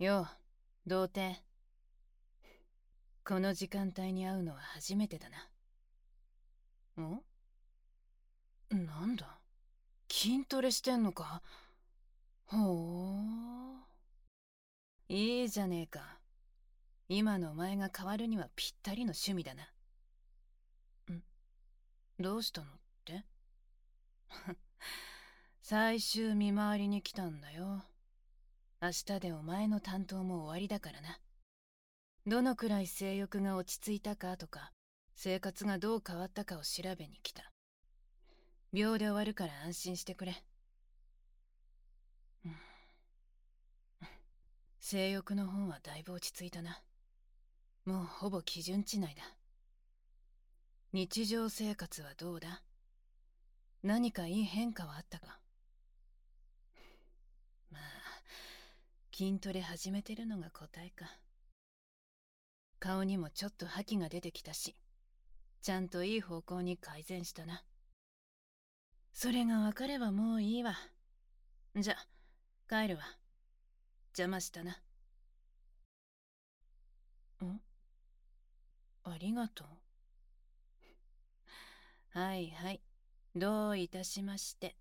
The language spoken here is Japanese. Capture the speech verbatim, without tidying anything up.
よう、童貞。この時間帯に会うのは初めてだな。ん？なんだ、筋トレしてんのか？ほう。いいじゃねえか。今のお前が変わるにはぴったりの趣味だな。ん？どうしたのって？最終見回りに来たんだよ。明日でお前の担当も終わりだからな。どのくらい性欲が落ち着いたかとか、生活がどう変わったかを調べに来た。秒で終わるから安心してくれ。うん、性欲の方はだいぶ落ち着いたな。もうほぼ基準値内だ。日常生活はどうだ？何かいい変化はあったか？まあ、筋トレ始めてるのが答えか。顔にもちょっと覇気が出てきたし、ちゃんといい方向に改善したな。それが分かればもういいわ。じゃ、帰るわ。邪魔したな。ん？ありがとう。はいはい。どういたしまして。